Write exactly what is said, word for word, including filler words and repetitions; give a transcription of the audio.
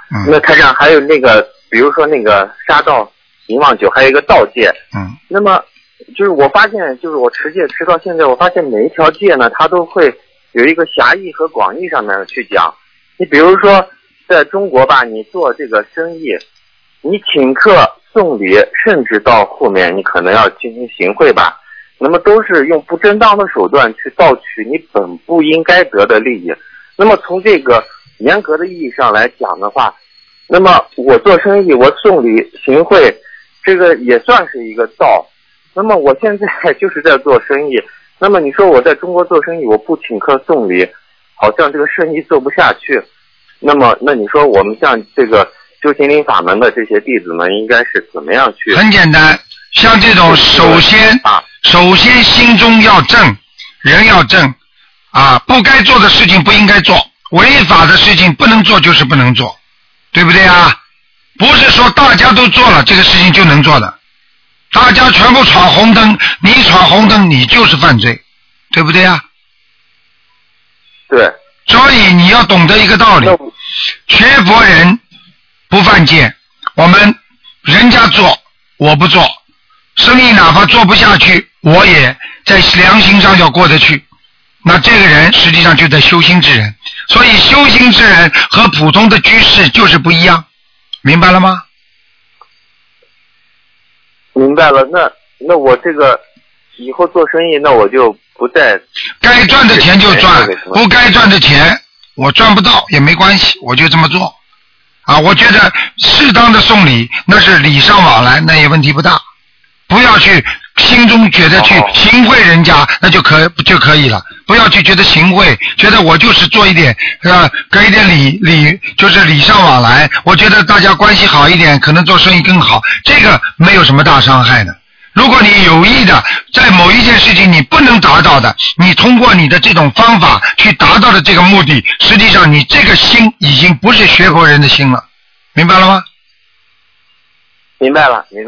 嗯。 那台长还有那个，比如说那个杀盗淫妄酒，还有一个盗戒。 嗯。 那么就是我发现，就是我持戒持到现在，我发现每一条戒呢，它都会有一个狭义和广义上面去讲。你比如说，在中国吧，你做这个生意，你请客送礼，甚至到后面你可能要进行行贿吧，那么都是用不正当的手段去盗取你本不应该得的利益。那么从这个严格的意义上来讲的话，那么我做生意，我送礼行贿，这个也算是一个盗。那么我现在就是在做生意，那么你说我在中国做生意，我不请客送礼，好像这个生意做不下去。那么那你说我们像这个修心灵法门的这些弟子们，应该是怎么样去？ 很简单，像这种首先啊， 首先心中要正，人要正啊，不该做的事情不应该做，违法的事情不能做就是不能做，对不对啊？不是说大家都做了这个事情就能做的，大家全部闯红灯，你闯红灯你就是犯罪，对不对啊？ 对。 所以你要懂得一个道理，学佛人不犯戒，我们人家做我不做，生意哪怕做不下去，我也在良心上要过得去，那这个人实际上就在修心之人。所以修心之人和普通的居士就是不一样，明白了吗？ 明白了。那那我这个以后做生意，那我就不再该赚的钱就赚，不该赚的钱我赚不到也没关系，我就这么做啊。我觉得适当的送礼那是礼尚往来，那也问题不大，不要去心中觉得去行贿人家，那就可就可以了。不要去觉得行贿，觉得我就是做一点呃给一点礼礼，就是礼尚往来。我觉得大家关系好一点，可能做生意更好，这个没有什么大伤害的。如果你有意的在某一件事情你不能达到的，你通过你的这种方法去达到的这个目的，实际上你这个心已经不是学佛人的心了，明白了吗？ 明白了，明白了。